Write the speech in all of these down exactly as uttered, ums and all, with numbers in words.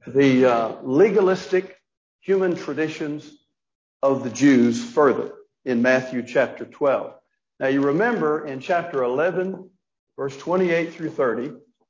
the uh, legalistic human traditions of the Jews further in Matthew chapter twelve. Now you remember in chapter eleven, verse twenty-eight through thirty,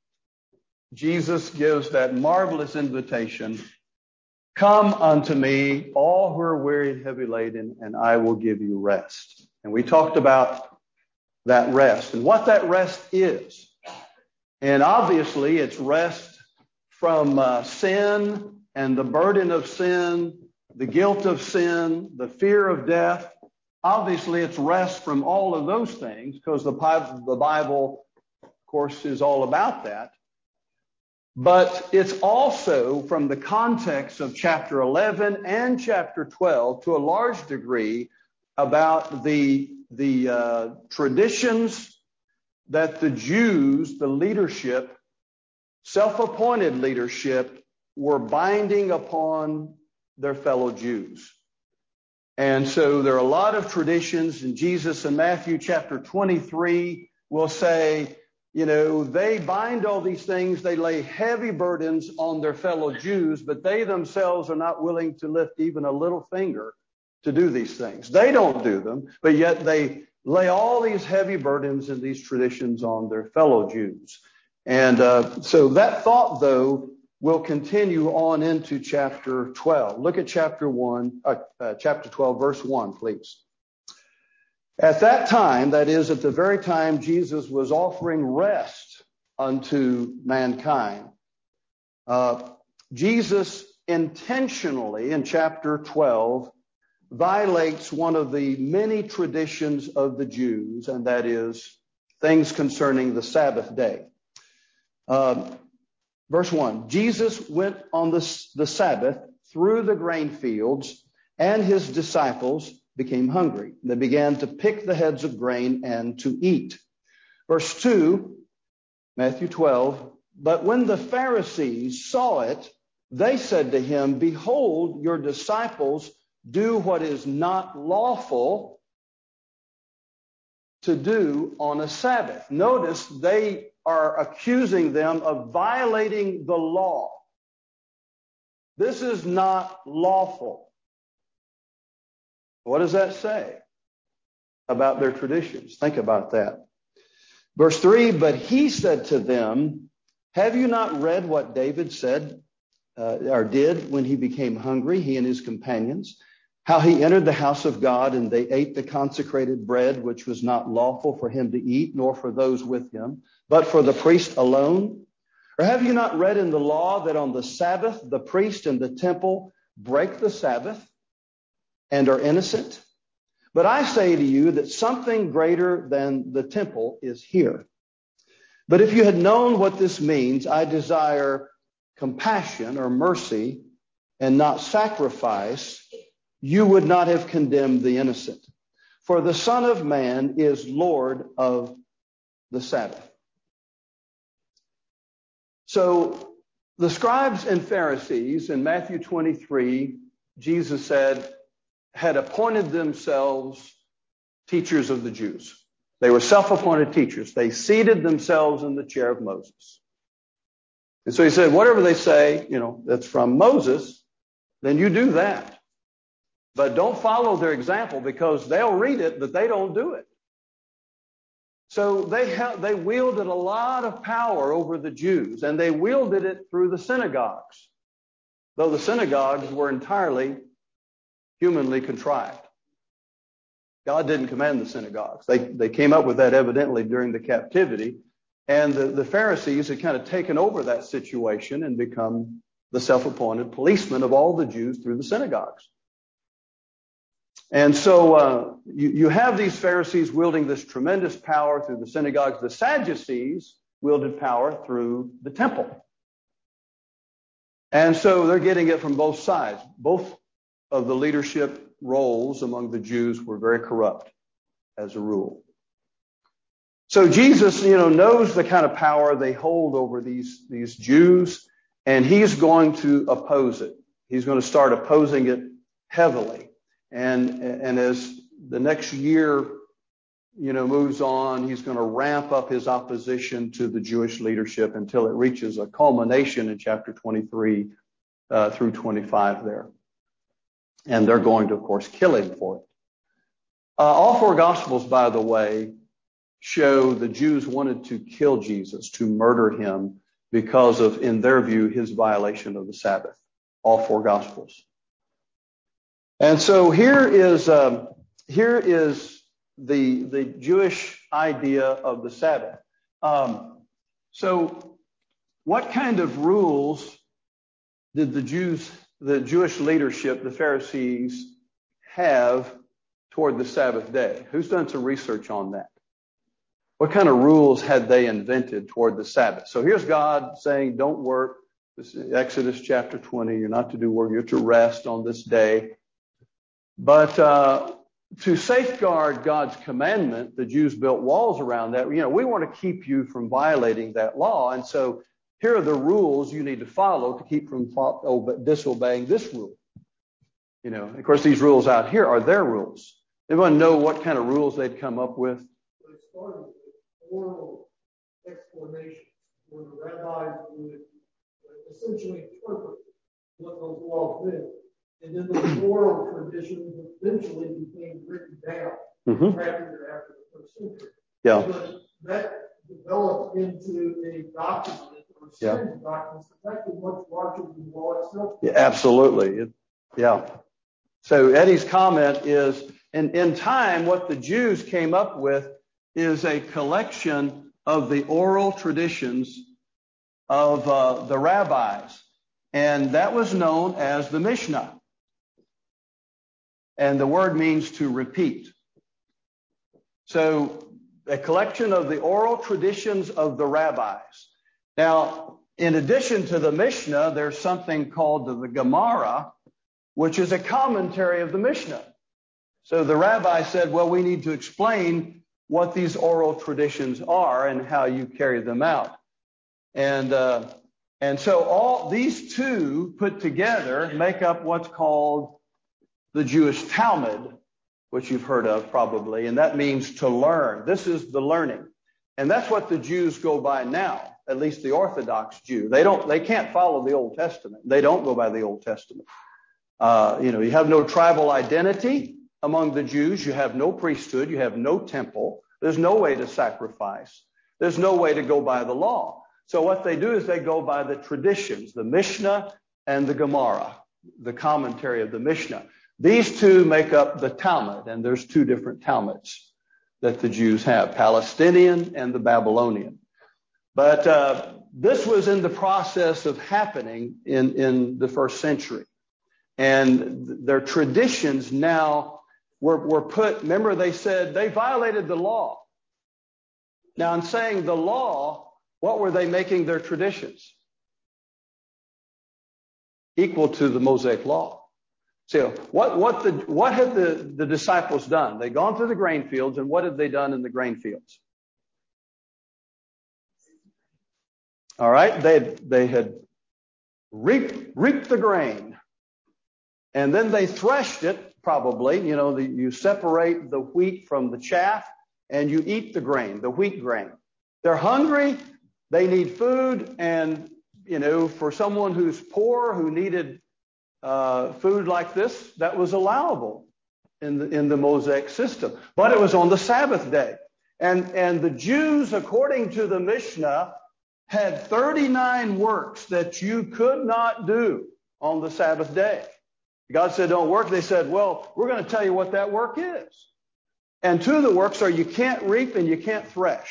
Jesus gives that marvelous invitation, "Come unto me, all who are weary and heavy laden, and I will give you rest." And we talked about that rest and what that rest is. And obviously it's rest from uh, sin and the burden of sin, the guilt of sin, the fear of death. Obviously it's rest from all of those things, because the Bible, the Bible, of course, is all about that. But it's also, from the context of chapter eleven and chapter twelve, to a large degree, about the, the uh, traditions that the Jews, the leadership, self-appointed leadership, were binding upon their fellow Jews. And so there are a lot of traditions, and Jesus in Matthew chapter twenty-three will say, you know, they bind all these things, they lay heavy burdens on their fellow Jews, but they themselves are not willing to lift even a little finger to do these things. They don't do them, but yet they lay all these heavy burdens and these traditions on their fellow Jews. And uh, so that thought, though, will continue on into chapter twelve. Look at chapter one, uh, uh, chapter twelve, verse one, please. At that time, that is, at the very time Jesus was offering rest unto mankind, uh, Jesus intentionally, in chapter twelve, violates one of the many traditions of the Jews, and that is things concerning the Sabbath day. Uh, verse one, Jesus went on the, the Sabbath through the grain fields, and his disciples became hungry. They began to pick the heads of grain and to eat. Verse two, Matthew twelve, but when the Pharisees saw it, they said to him, "Behold, your disciples do what is not lawful to do on a Sabbath." Notice they are accusing them of violating the law. This is not lawful. What does that say about their traditions? Think about that. Verse three, but he said to them, "Have you not read what David said uh, or did when he became hungry, he and his companions? How he entered the house of God and they ate the consecrated bread, which was not lawful for him to eat, nor for those with him, but for the priest alone? Or have you not read in the law that on the Sabbath the priest and the temple break the Sabbath and are innocent? But I say to you that something greater than the temple is here. But if you had known what this means, I desire compassion or mercy and not sacrifice, you would not have condemned the innocent. For the Son of Man is Lord of the Sabbath." So the scribes and Pharisees in Matthew twenty-three, Jesus said, had appointed themselves teachers of the Jews. They were self-appointed teachers. They seated themselves in the chair of Moses. And so he said, whatever they say, you know, that's from Moses, then you do that. But don't follow their example, because they'll read it, but they don't do it. So they ha- they wielded a lot of power over the Jews, and they wielded it through the synagogues, though the synagogues were entirely humanly contrived. God didn't command the synagogues. They, they came up with that evidently during the captivity, and the, the Pharisees had kind of taken over that situation and become the self-appointed policemen of all the Jews through the synagogues. And so uh, you, you have these Pharisees wielding this tremendous power through the synagogues. The Sadducees wielded power through the temple. And so they're getting it from both sides. Both of the leadership roles among the Jews were very corrupt as a rule. So Jesus, you know, knows the kind of power they hold over these, these Jews, and he's going to oppose it. He's going to start opposing it heavily. And, and as the next year, you know, moves on, he's going to ramp up his opposition to the Jewish leadership until it reaches a culmination in chapter twenty-three uh, through twenty-five there. And they're going to, of course, kill him for it. Uh, all four Gospels, by the way, show the Jews wanted to kill Jesus, to murder him because of, in their view, his violation of the Sabbath. All four Gospels. And so here is um, here is the the Jewish idea of the Sabbath. Um, so, what kind of rules did the Jews, the Jewish leadership, the Pharisees, have toward the Sabbath day? Who's done some research on that? What kind of rules had they invented toward the Sabbath? So here's God saying, don't work. This is Exodus chapter twenty. You're not to do work. You're to rest on this day. But uh, to safeguard God's commandment, the Jews built walls around that. You know, we want to keep you from violating that law. And so here are the rules you need to follow to keep from disobeying this rule. You know, of course, these rules out here are their rules. Anyone know what kind of rules they'd come up with? They started with oral explanations where the rabbis would essentially interpret what those laws meant. And then those oral traditions eventually became written down mm-hmm. after, after the first century. Yeah. But that developed into a document or a series yeah. of documents that's actually much larger than the law itself. Yeah, absolutely. It, yeah. So Eddie's comment is, in, in time, what the Jews came up with is a collection of the oral traditions of uh, the rabbis. And that was known as the Mishnah. And the word means to repeat. So a collection of the oral traditions of the rabbis. Now, in addition to the Mishnah, there's something called the Gemara, which is a commentary of the Mishnah. So the rabbi said, well, we need to explain what these oral traditions are and how you carry them out. And uh, and so all these two put together make up what's called the Jewish Talmud, which you've heard of probably, and that means to learn. This is the learning. And that's what the Jews go by now, at least the Orthodox Jew. They don't, they can't follow the Old Testament. They don't go by the Old Testament. Uh, you know, you have no tribal identity among the Jews. You have no priesthood. You have no temple. There's no way to sacrifice. There's no way to go by the law. So what they do is they go by the traditions, the Mishnah and the Gemara, the commentary of the Mishnah. These two make up the Talmud, and there's two different Talmuds that the Jews have, Palestinian and the Babylonian. But uh, this was in the process of happening in, in the first century. And their traditions now were, were put, remember they said they violated the law. Now in saying the law, what were they making their traditions? Equal to the Mosaic law. So what, what, the, what had the, the disciples done? They'd gone through the grain fields, and what had they done in the grain fields? All right, they, they had reaped, reaped the grain, and then they threshed it, probably. You know, the, you separate the wheat from the chaff, and you eat the grain, the wheat grain. They're hungry, they need food, and, you know, for someone who's poor, who needed Uh, food like this, that was allowable in the, in the Mosaic system. But it was on the Sabbath day. And, and the Jews, according to the Mishnah, had thirty-nine works that you could not do on the Sabbath day. God said, don't work. They said, well, we're going to tell you what that work is. And two of the works are you can't reap and you can't thresh.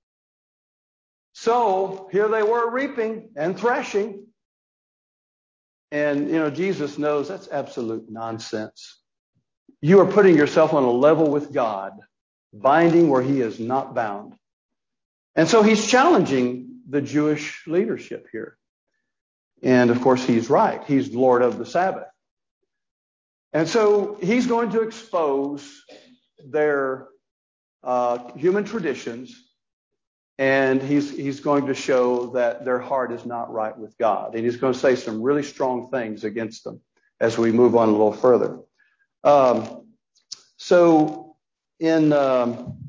So here they were reaping and threshing. And, you know, Jesus knows that's absolute nonsense. You are putting yourself on a level with God, binding where he is not bound. And so he's challenging the Jewish leadership here. And, of course, he's right. He's Lord of the Sabbath. And so he's going to expose their uh, human traditions. And he's he's going to show that their heart is not right with God. And he's going to say some really strong things against them as we move on a little further. Um, so in um,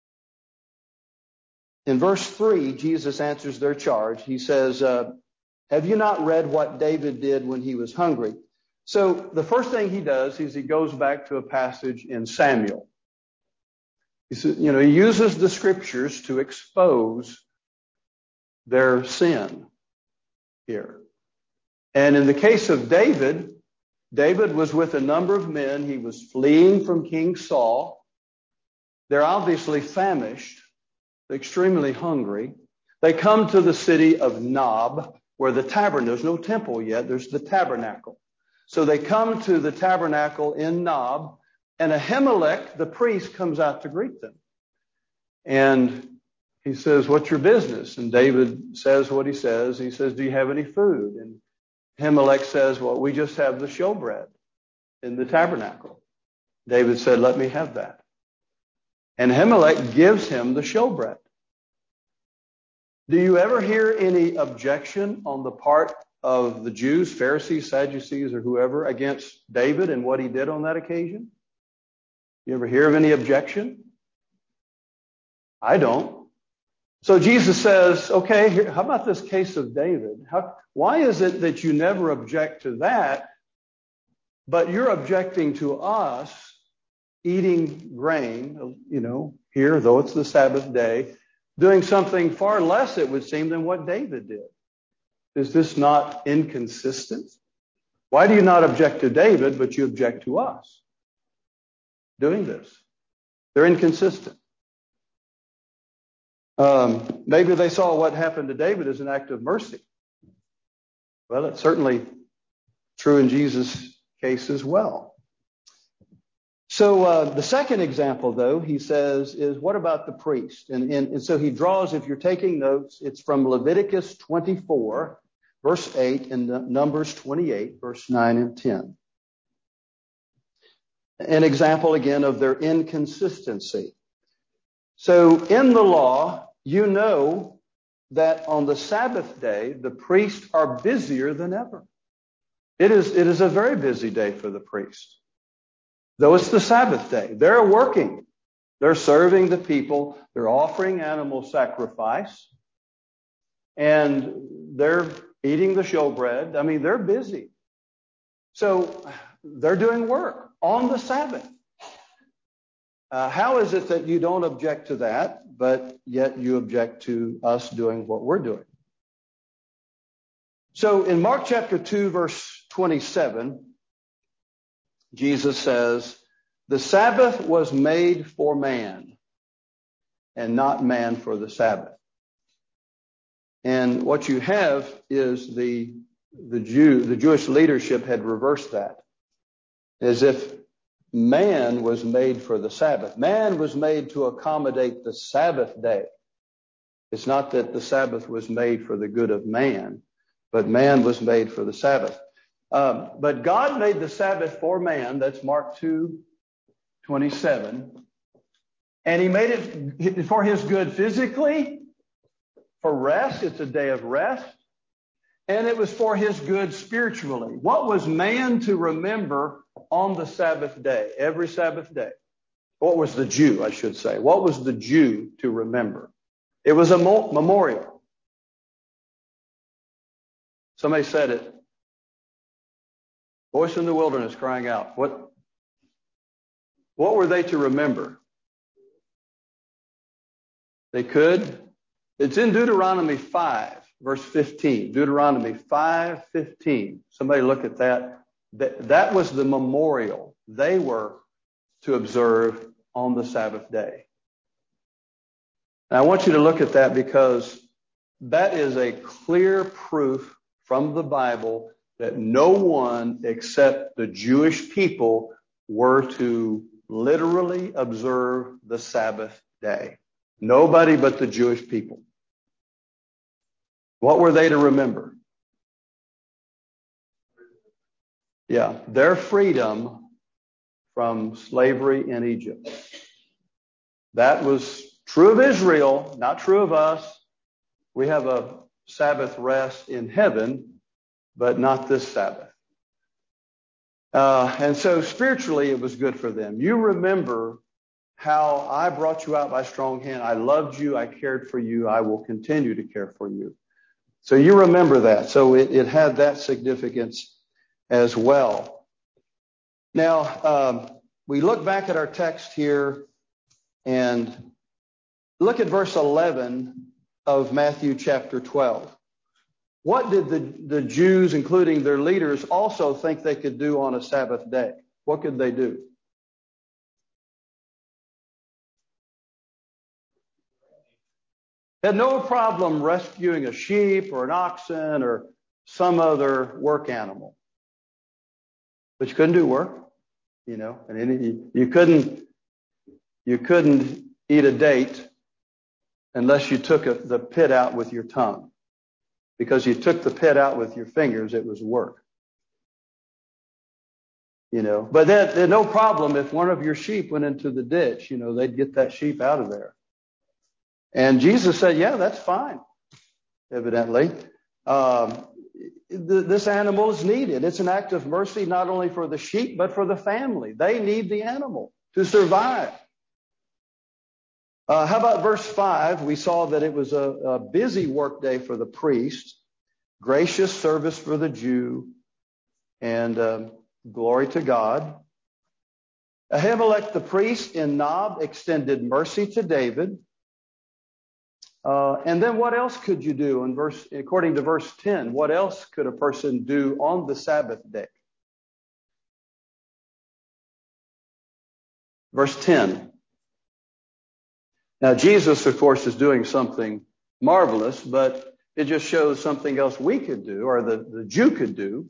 in verse three, Jesus answers their charge. He says, uh, Have you not read what David did when he was hungry? So the first thing he does is he goes back to a passage in Samuel. He says, you know, he uses the scriptures to expose their sin here. And in the case of David, David was with a number of men. He was fleeing from King Saul. They're obviously famished, extremely hungry. They come to the city of Nob, where the tabernacle, there's no temple yet, there's the tabernacle. So they come to the tabernacle in Nob, and Ahimelech, the priest, comes out to greet them. And he says, what's your business? And David says what he says. He says, do you have any food? And Ahimelech says, well, we just have the showbread in the tabernacle. David said, let me have that. And Ahimelech gives him the showbread. Do you ever hear any objection on the part of the Jews, Pharisees, Sadducees, or whoever, against David and what he did on that occasion? You ever hear of any objection? I don't. So Jesus says, okay, here, how about this case of David? How, why is it that you never object to that, but you're objecting to us eating grain, you know, here, though it's the Sabbath day, doing something far less, it would seem, than what David did? Is this not inconsistent? Why do you not object to David, but you object to us doing this? They're inconsistent. Um, maybe they saw what happened to David as an act of mercy. Well, it's certainly true in Jesus' case as well. So uh, the second example, though, he says, is what about the priest? And, and, and so he draws, if you're taking notes, it's from Leviticus twenty-four, verse eight, and Numbers twenty-eight, verse nine and ten. An example, again, of their inconsistency. So in the law, you know that on the Sabbath day, the priests are busier than ever. It is, it is a very busy day for the priest. Though it's the Sabbath day, they're working. They're serving the people. They're offering animal sacrifice. And they're eating the showbread. I mean, they're busy. So they're doing work on the Sabbath. Uh, how is it that you don't object to that, but yet you object to us doing what we're doing? So in Mark chapter two, verse twenty-seven, Jesus says, the Sabbath was made for man and not man for the Sabbath. And what you have is the, the Jew, the Jewish leadership had reversed that, as if man was made for the Sabbath. Man was made to accommodate the Sabbath day. It's not that the Sabbath was made for the good of man, but man was made for the Sabbath. Um, but God made the Sabbath for man. That's Mark two twenty-seven. And he made it for his good physically, for rest. It's a day of rest. And it was for his good spiritually. What was man to remember on the Sabbath day, every Sabbath day? What was the Jew, I should say? What was the Jew to remember? It was a memorial. Somebody said it. Voice in the wilderness crying out. What, what were they to remember? They could. It's in Deuteronomy five, verse fifteen. Deuteronomy five fifteen. Somebody look at that. That, that was the memorial they were to observe on the Sabbath day. And I want you to look at that because that is a clear proof from the Bible that no one except the Jewish people were to literally observe the Sabbath day. Nobody but the Jewish people. What were they to remember? Yeah, their freedom from slavery in Egypt. That was true of Israel, not true of us. We have a Sabbath rest in heaven, but not this Sabbath. Uh, and so spiritually, it was good for them. You remember how I brought you out by strong hand. I loved you. I cared for you. I will continue to care for you. So you remember that. So it, it had that significance as well. Now, um, we look back at our text here and look at verse eleven of Matthew chapter twelve. What did the, the Jews, including their leaders, also think they could do on a Sabbath day? What could they do? Had no problem rescuing a sheep or an oxen or some other work animal. But you couldn't do work, you know, and any, you couldn't, you couldn't eat a date unless you took a, the pit out with your tongue. Because you took the pit out with your fingers, it was work. You know, but that, that no problem if one of your sheep went into the ditch, you know, they'd get that sheep out of there. And Jesus said, yeah, that's fine, evidently. Um, th- this animal is needed. It's an act of mercy not only for the sheep, but for the family. They need the animal to survive. Uh, how about verse five? We saw that it was a, a busy work day for the priest, gracious service for the Jew, and uh, glory to God. Ahimelech the priest in Nob extended mercy to David. Uh, and then what else could you do? In verse, according to verse ten, what else could a person do on the Sabbath day? Verse ten. Now, Jesus, of course, is doing something marvelous, but it just shows something else we could do, or the, the Jew could do.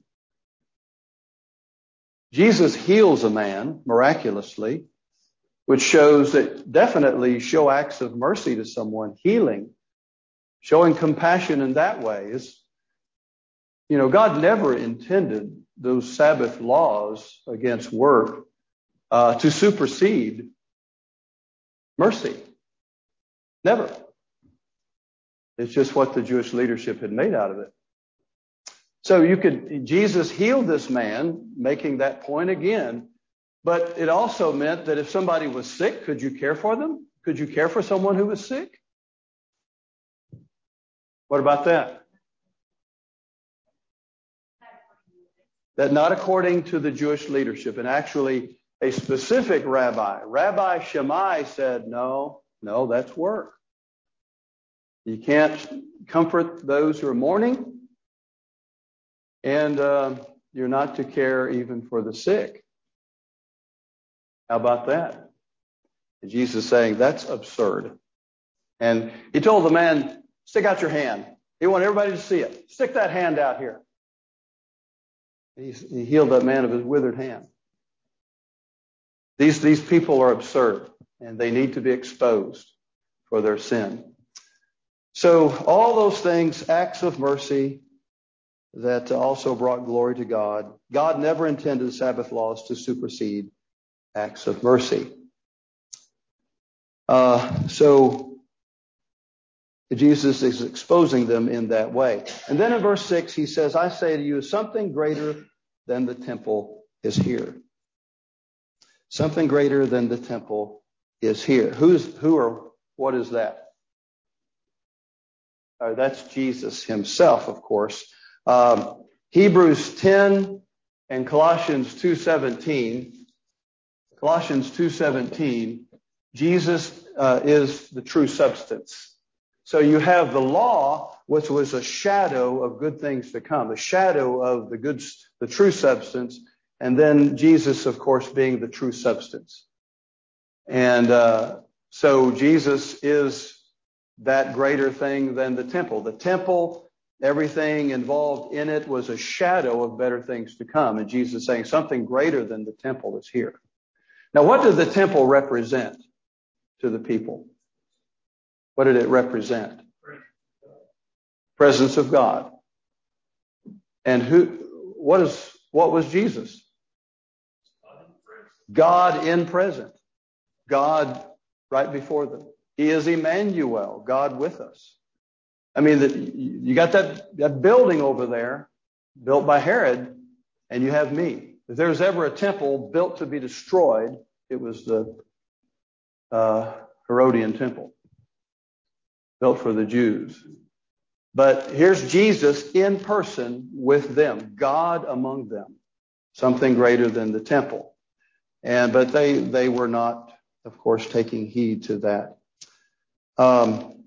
Jesus heals a man miraculously, which shows that definitely show acts of mercy to someone, healing, showing compassion in that way is, you know, God never intended those Sabbath laws against work uh, to supersede mercy. Never. It's just what the Jewish leadership had made out of it. So you could, Jesus healed this man, making that point again. But it also meant that if somebody was sick, could you care for them? Could you care for someone who was sick? What about that? That not according to the Jewish leadership. And actually, a specific rabbi, Rabbi Shammai, said, no, no, that's work. You can't comfort those who are mourning, and uh, you're not to care even for the sick. How about that? And Jesus is saying, that's absurd. And he told the man, stick out your hand. He wanted everybody to see it. Stick that hand out here. He, he healed that man of his withered hand. These, these people are absurd, and they need to be exposed for their sin. So all those things, acts of mercy that also brought glory to God. God never intended the Sabbath laws to supersede acts of mercy. Uh, so Jesus is exposing them in that way. And then in verse six, he says, I say to you, something greater than the temple is here. Something greater than the temple is here. Who's, who or what is that? Uh, that's Jesus himself, of course. Um, Hebrews ten and Colossians two seventeen. Colossians two seventeen, Jesus uh, is the true substance. So you have the law, which was a shadow of good things to come, a shadow of the good, the true substance, and then Jesus, of course, being the true substance. And uh, so Jesus is that greater thing than the temple. The temple, everything involved in it was a shadow of better things to come. And Jesus is saying something greater than the temple is here. Now, what did the temple represent to the people? What did it represent? Presence of God. And who, what is, what was Jesus? God in present. God right before them. He is Emmanuel, God with us. I mean, the, you got that, that building over there built by Herod, and you have me. If there's ever a temple built to be destroyed, it was the uh, Herodian temple, built for the Jews. But here's Jesus in person with them, God among them, something greater than the temple. And but they they were not, of course, taking heed to that. Um,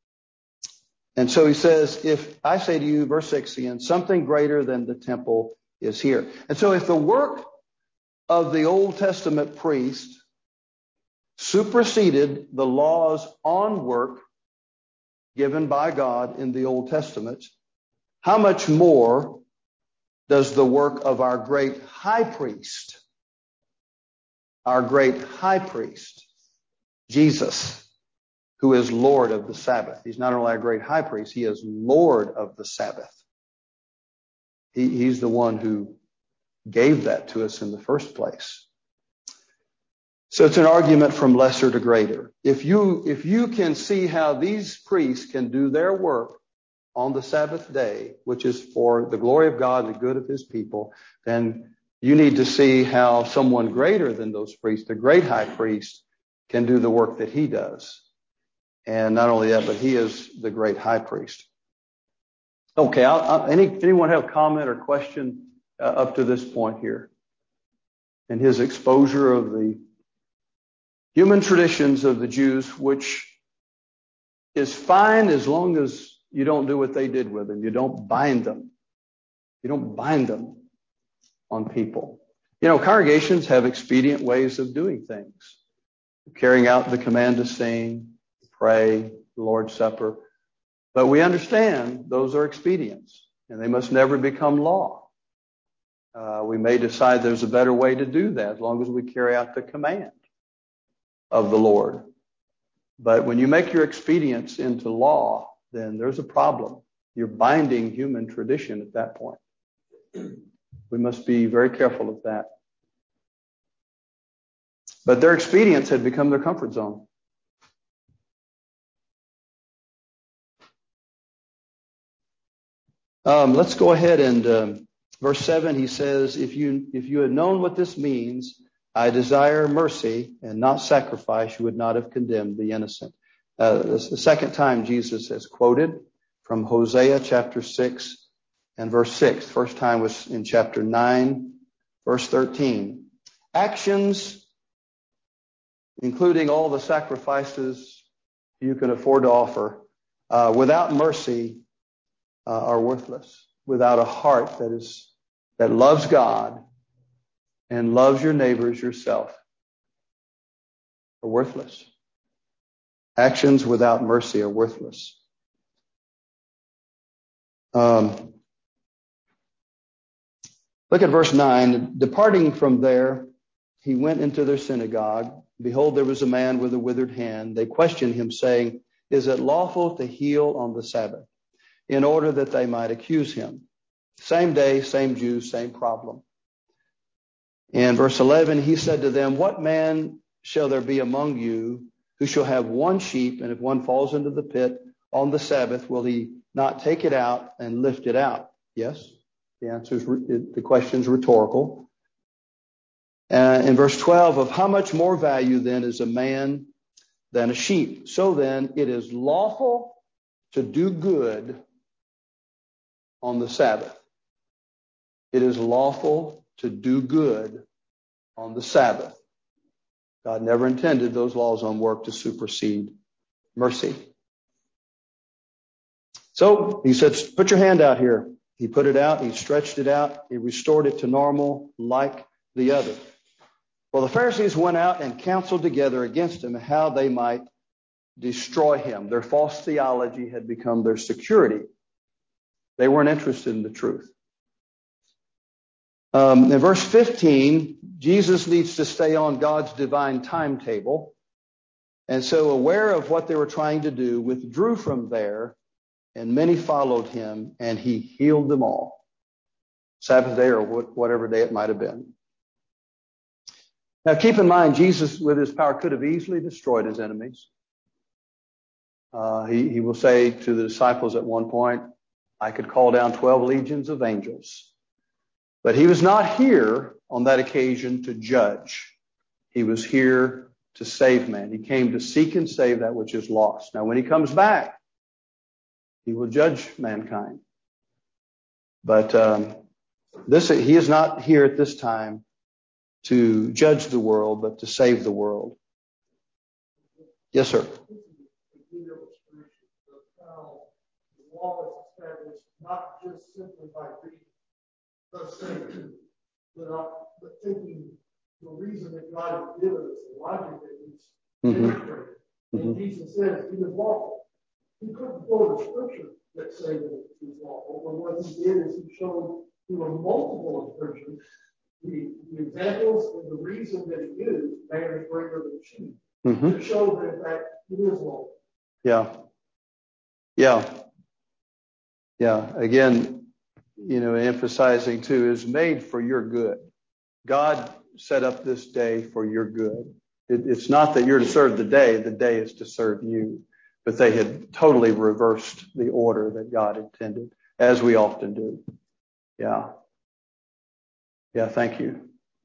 and so he says, if I say to you, verse six again, something greater than the temple is here. And so if the work of the Old Testament priest superseded the laws on work given by God in the Old Testament, how much more does the work of our great high priest, our great high priest, Jesus, who is Lord of the Sabbath. He's not only our great high priest, he is Lord of the Sabbath. He, he's the one who gave that to us in the first place. So it's an argument from lesser to greater. If you, if you can see how these priests can do their work on the Sabbath day, which is for the glory of God, the good of his people, then you need to see how someone greater than those priests, the great high priest, can do the work that he does. And not only that, but he is the great high priest. Okay, I'll, I'll, any, anyone have a comment or question uh, up to this point here? And his exposure of the human traditions of the Jews, which is fine as long as you don't do what they did with them. You don't bind them. You don't bind them on people. You know, congregations have expedient ways of doing things. Carrying out the command to sing, pray, the Lord's Supper. But we understand those are expedients, and they must never become law. Uh, we may decide there's a better way to do that as long as we carry out the command of the Lord. But when you make your expedience into law, then there's a problem. You're binding human tradition at that point. We must be very careful of that. But their expedience had become their comfort zone. Um, let's go ahead and um, verse seven, he says, if you if you had known what this means, I desire mercy and not sacrifice, you would not have condemned the innocent. Uh, this is the second time Jesus has quoted from Hosea chapter six and verse six. First time was in chapter nine, verse thirteen. Actions, including all the sacrifices you can afford to offer, uh, without mercy uh, are worthless. Without a heart that is that loves God and loves your neighbors yourself are worthless. Actions without mercy are worthless. Um, look at verse nine. Departing from there, he went into their synagogue. Behold, there was a man with a withered hand. They questioned him, saying, is it lawful to heal on the Sabbath? In order that they might accuse him. Same day, same Jews, same problem. In verse eleven, he said to them, what man shall there be among you who shall have one sheep, and if one falls into the pit on the Sabbath, will he not take it out and lift it out? Yes. The answer is, the question is rhetorical. Uh, in verse twelve, of how much more value then is a man than a sheep? So then it is lawful to do good on the Sabbath. It is lawful to do good on the Sabbath. God never intended those laws on work to supersede mercy. So he said, put your hand out here. He put it out. He stretched it out. He restored it to normal like the other. Well, the Pharisees went out and counseled together against him how they might destroy him. Their false theology had become their security. They weren't interested in the truth. Um, in verse fifteen, Jesus needs to stay on God's divine timetable. And so, aware of what they were trying to do, withdrew from there, and many followed him, and he healed them all. Sabbath day or whatever day it might have been. Now, keep in mind, Jesus, with his power, could have easily destroyed his enemies. Uh, he, he will say to the disciples at one point, I could call down twelve legions of angels. But he was not here on that occasion to judge. He was here to save man. He came to seek and save that which is lost. Now, when he comes back, He will judge mankind. But um, this he is not here at this time to judge the world, but to save the world. Yes, sir. The law is established not just simply by reading the Savior, but, uh, but thinking the reason that God has given us the logic that He's demonstrated. Mm-hmm. And Jesus says He is lawful. He couldn't quote a scripture that said that He was lawful, but what He did is He showed through a multiple of scriptures the, the examples and the reason that He used, man is greater than sheep, mm-hmm. to show that in fact He is lawful. Yeah. Yeah. Yeah. Again, you know, emphasizing too, is made for your good. God set up this day for your good. It, it's not that you're to serve the day. The day is to serve you. But they had totally reversed the order that God intended, as we often do. Yeah. Yeah, thank you.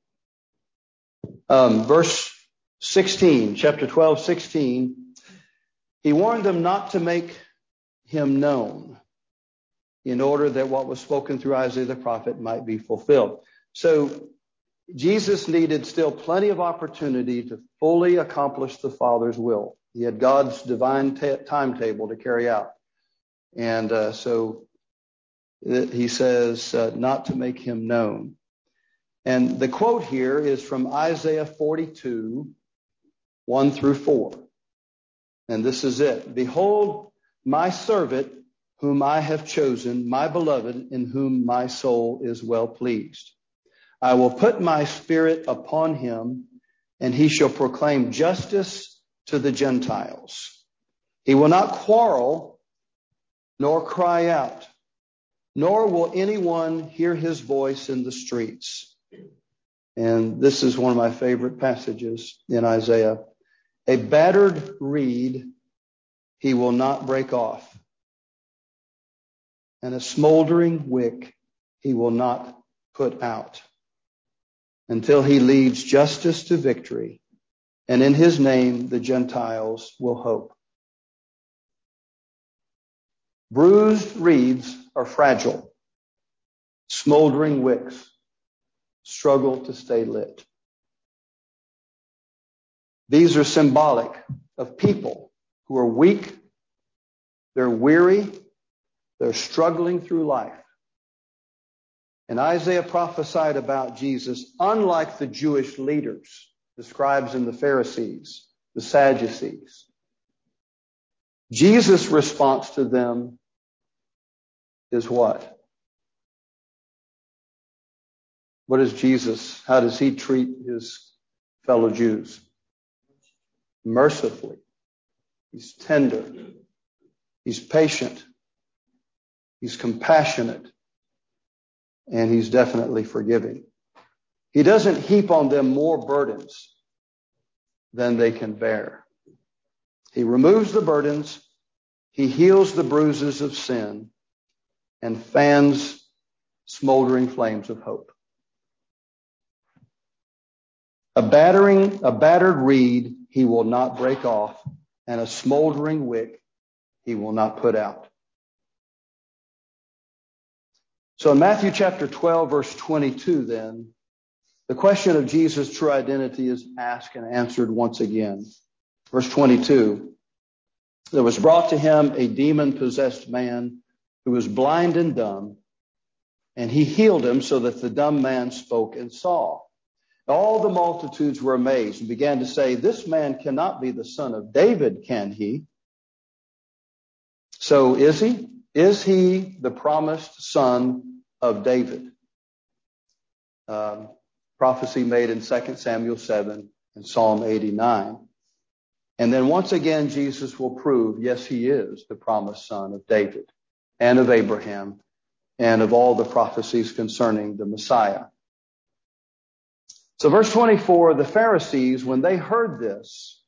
Um, verse sixteen, chapter twelve, sixteen. He warned them not to make Him known, in order that what was spoken through Isaiah the prophet might be fulfilled. So Jesus needed still plenty of opportunity to fully accomplish the Father's will. He had God's divine t- timetable to carry out. And uh, so he says uh, not to make Him known. And the quote here is from Isaiah forty-two, one through four. And this is it. Behold, my servant, whom I have chosen, my beloved, in whom my soul is well pleased. I will put my spirit upon him, and he shall proclaim justice to the Gentiles. He will not quarrel, nor cry out, nor will anyone hear his voice in the streets. And this is one of my favorite passages in Isaiah. A battered reed he will not break off, and a smoldering wick he will not put out, until he leads justice to victory, and in his name the Gentiles will hope. Bruised reeds are fragile. Smoldering wicks struggle to stay lit. These are symbolic of people who are weak, they're weary, they're struggling through life. And Isaiah prophesied about Jesus, unlike the Jewish leaders, the scribes and the Pharisees, the Sadducees. Jesus' response to them is what? What is Jesus? How does he treat his fellow Jews? Mercifully. He's tender. He's patient. He's compassionate. And he's definitely forgiving. He doesn't heap on them more burdens than they can bear. He removes the burdens. He heals the bruises of sin and fans smoldering flames of hope. A battering, a battered reed he will not break off, and a smoldering wick he will not put out. So in Matthew chapter twelve, verse twenty-two, then, the question of Jesus' true identity is asked and answered once again. Verse twenty-two, there was brought to him a demon-possessed man who was blind and dumb, and he healed him so that the dumb man spoke and saw. All the multitudes were amazed and began to say, this man cannot be the son of David, can he? So is he? Is he the promised son of David? Um, prophecy made in Second Samuel seven and Psalm eighty-nine. And then once again, Jesus will prove, yes, he is the promised son of David and of Abraham and of all the prophecies concerning the Messiah. So verse twenty-four, the Pharisees, when they heard this,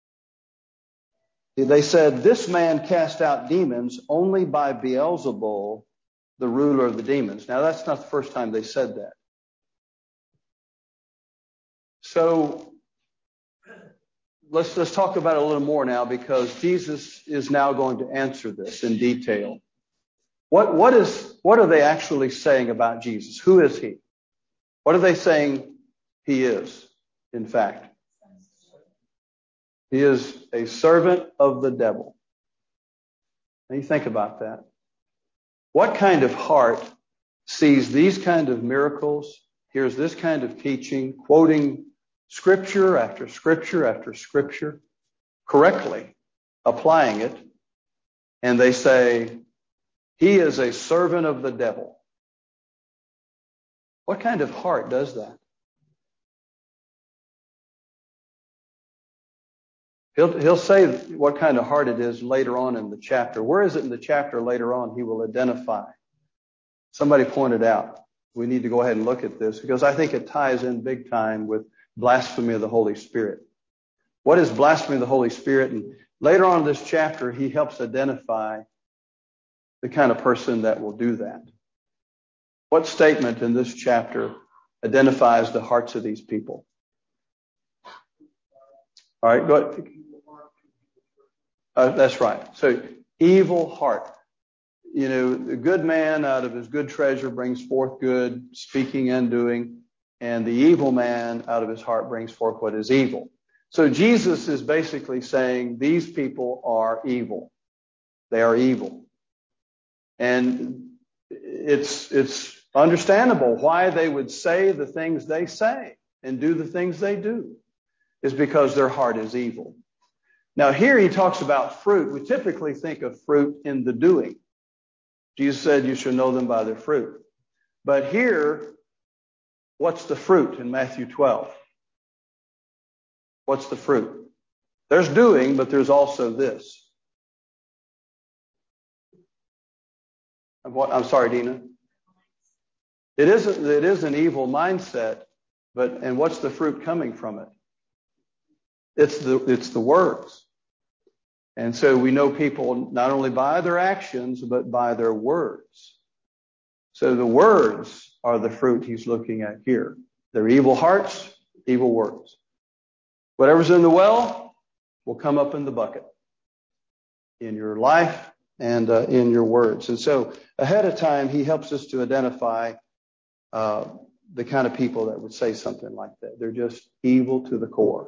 they said, this man cast out demons only by Beelzebul, the ruler of the demons. Now, that's not the first time they said that. So let's let's talk about it a little more now, because Jesus is now going to answer this in detail. What what is what are they actually saying about Jesus? Who is he? What are they saying he is, in fact? He is a servant of the devil. Now you think about that. What kind of heart sees these kind of miracles, hears this kind of teaching, quoting scripture after scripture after scripture, correctly applying it, and they say, he is a servant of the devil? What kind of heart does that? He'll, he'll say what kind of heart it is later on in the chapter. Where is it in the chapter later on he will identify? Somebody pointed out, we need to go ahead and look at this, because I think it ties in big time with blasphemy of the Holy Spirit. What is blasphemy of the Holy Spirit? And later on in this chapter, he helps identify the kind of person that will do that. What statement in this chapter identifies the hearts of these people? All right, go ahead. Uh, that's right. So, evil heart. You know, the good man out of his good treasure brings forth good, speaking and doing, and the evil man out of his heart brings forth what is evil. So Jesus is basically saying these people are evil. They are evil. And it's it's understandable why they would say the things they say and do the things they do, is because their heart is evil. Now here he talks about fruit. We typically think of fruit in the doing. Jesus said you should know them by their fruit. But here, what's the fruit in Matthew twelve? What's the fruit? There's doing, but there's also this. I'm sorry, Dina. It isn't, it is an evil mindset, but, and what's the fruit coming from it? It's the, it's the words. And so we know people not only by their actions, but by their words. So the words are the fruit he's looking at here. They're evil hearts, evil words. Whatever's in the well will come up in the bucket in your life and uh, in your words. And so ahead of time, he helps us to identify uh, the kind of people that would say something like that. They're just evil to the core.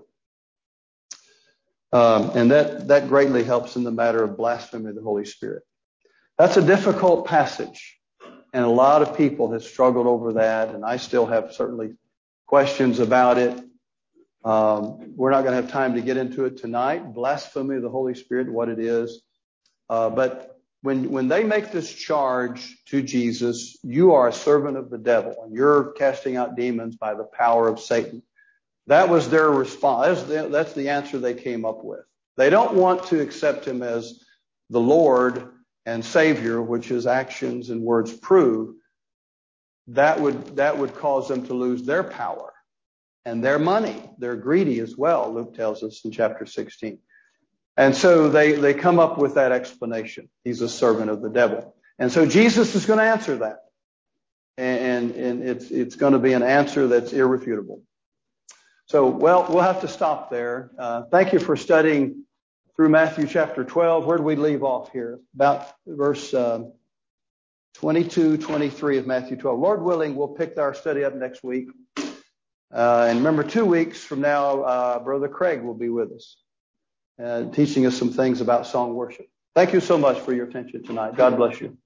Um, and that, that greatly helps in the matter of blasphemy of the Holy Spirit. That's a difficult passage. And a lot of people have struggled over that. And I still have certainly questions about it. Um, we're not going to have time to get into it tonight. Blasphemy of the Holy Spirit, what it is. Uh, but when, when they make this charge to Jesus, you are a servant of the devil and you're casting out demons by the power of Satan. That was their response. That's the, that's the answer they came up with. They don't want to accept him as the Lord and Savior, which his actions and words prove. That would, that would cause them to lose their power and their money. They're greedy as well, Luke tells us in chapter sixteen. And so they, they come up with that explanation. He's a servant of the devil. And so Jesus is going to answer that. And, and it's, it's going to be an answer that's irrefutable. So, well, we'll have to stop there. Uh, thank you for studying through Matthew chapter twelve. Where do we leave off here? About verse uh, twenty-two, twenty-three of Matthew twelve. Lord willing, we'll pick our study up next week. Uh, and remember, two weeks from now, uh, Brother Craig will be with us, uh, teaching us some things about song worship. Thank you so much for your attention tonight. God bless you.